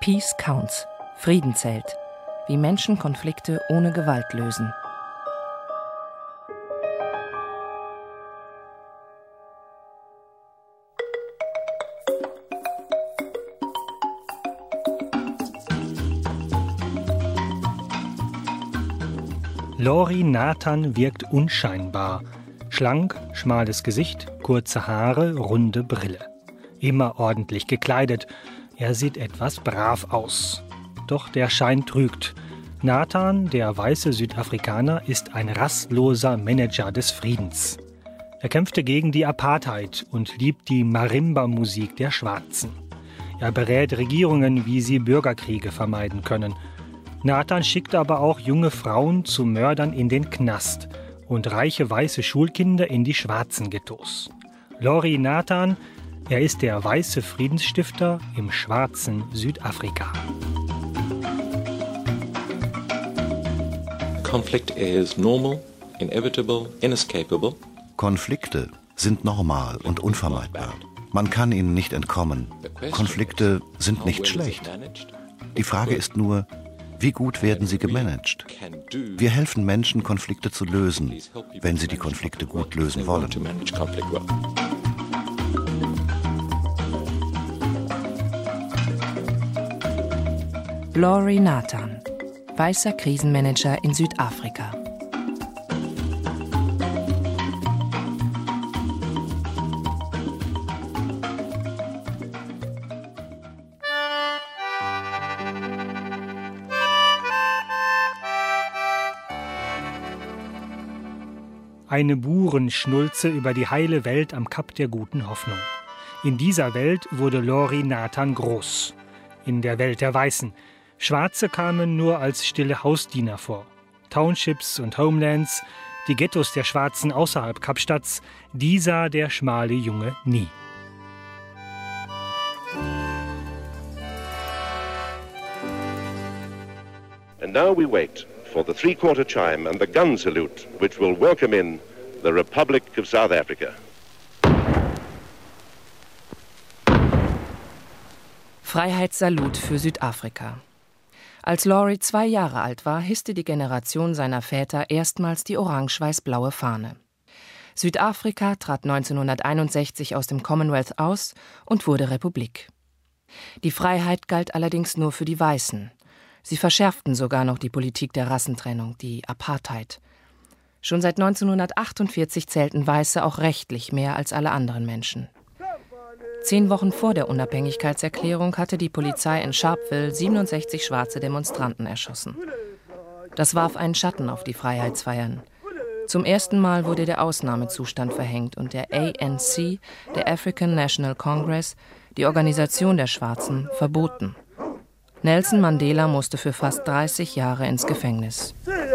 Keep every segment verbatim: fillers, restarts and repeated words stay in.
Peace Counts. Frieden zählt. Wie Menschen Konflikte ohne Gewalt lösen. Lori Nathan wirkt unscheinbar. Schlank, schmales Gesicht, kurze Haare, runde Brille. Immer ordentlich gekleidet. Er sieht etwas brav aus. Doch der Schein trügt. Nathan, der weiße Südafrikaner, ist ein rastloser Manager des Friedens. Er kämpfte gegen die Apartheid und liebt die Marimba-Musik der Schwarzen. Er berät Regierungen, wie sie Bürgerkriege vermeiden können. Nathan schickt aber auch junge Frauen zu Mördern in den Knast und reiche weiße Schulkinder in die schwarzen Ghettos. Lori Nathan, er ist der weiße Friedensstifter im schwarzen Südafrika. Conflict is normal, inevitable, inescapable. Konflikte sind normal und unvermeidbar. Man kann ihnen nicht entkommen. Konflikte sind nicht schlecht. Die Frage ist nur, wie gut werden sie gemanagt? Wir helfen Menschen, Konflikte zu lösen, wenn sie die Konflikte gut lösen wollen. Lori Nathan, weißer Krisenmanager in Südafrika. Eine Burenschnulze über die heile Welt am Kap der guten Hoffnung. In dieser Welt wurde Lori Nathan groß. In der Welt der Weißen. Schwarze kamen nur als stille Hausdiener vor. Townships und Homelands, die Ghettos der Schwarzen außerhalb Kapstadts, die sah der schmale Junge nie. And now we wait for the three-quarter chime and the gun salute, which will welcome in the Republic of South Africa. Freiheitssalut für Südafrika. Als Lori zwei Jahre alt war, hisste die Generation seiner Väter erstmals die orange-weiß-blaue Fahne. Südafrika trat neunzehnhunderteinundsechzig aus dem Commonwealth aus und wurde Republik. Die Freiheit galt allerdings nur für die Weißen. Sie verschärften sogar noch die Politik der Rassentrennung, die Apartheid. Schon seit neunzehnhundertachtundvierzig zählten Weiße auch rechtlich mehr als alle anderen Menschen. Zehn Wochen vor der Unabhängigkeitserklärung hatte die Polizei in Sharpeville siebenundsechzig schwarze Demonstranten erschossen. Das warf einen Schatten auf die Freiheitsfeiern. Zum ersten Mal wurde der Ausnahmezustand verhängt und der A N C, der African National Congress, die Organisation der Schwarzen, verboten. Nelson Mandela musste für fast dreißig Jahre ins Gefängnis.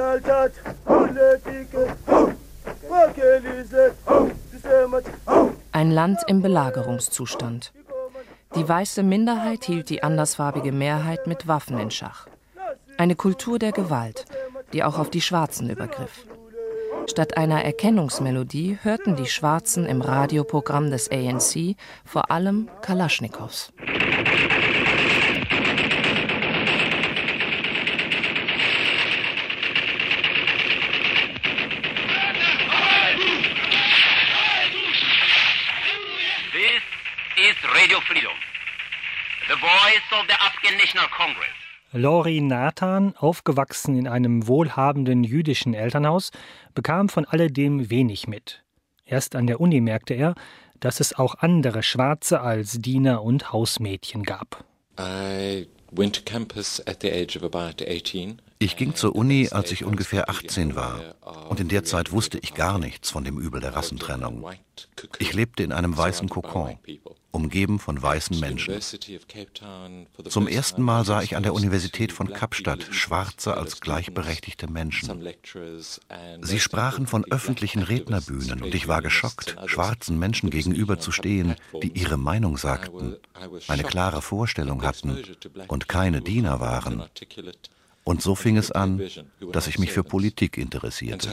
Ein Land im Belagerungszustand. Die weiße Minderheit hielt die andersfarbige Mehrheit mit Waffen in Schach. Eine Kultur der Gewalt, die auch auf die Schwarzen übergriff. Statt einer Erkennungsmelodie hörten die Schwarzen im Radioprogramm des A N C vor allem Kalaschnikows. Radio Freedom, the voice of the African National Congress. Lori Nathan, aufgewachsen in einem wohlhabenden jüdischen Elternhaus, bekam von alledem wenig mit. Erst an der Uni merkte er, dass es auch andere Schwarze als Diener und Hausmädchen gab. I went to campus at the age of about eighteen. Ich ging zur Uni, als ich ungefähr achtzehn war. Und in der Zeit wusste ich gar nichts von dem Übel der Rassentrennung. Ich lebte in einem weißen Kokon, umgeben von weißen Menschen. Zum ersten Mal sah ich an der Universität von Kapstadt Schwarze als gleichberechtigte Menschen. Sie sprachen von öffentlichen Rednerbühnen und ich war geschockt, schwarzen Menschen gegenüberzustehen, die ihre Meinung sagten, eine klare Vorstellung hatten und keine Diener waren. Und so fing es an, dass ich mich für Politik interessierte.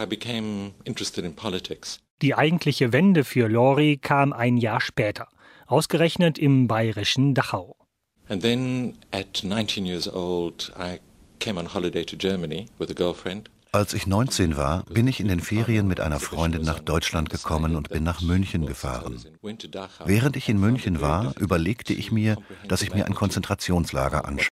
Die eigentliche Wende für Lori kam ein Jahr später, ausgerechnet im bayerischen Dachau. And then at nineteen years old, I came on holiday to Germany with a girlfriend. Als ich neunzehn war, bin ich in den Ferien mit einer Freundin nach Deutschland gekommen und bin nach München gefahren. Während ich in München war, überlegte ich mir, dass ich mir ein Konzentrationslager anschaue.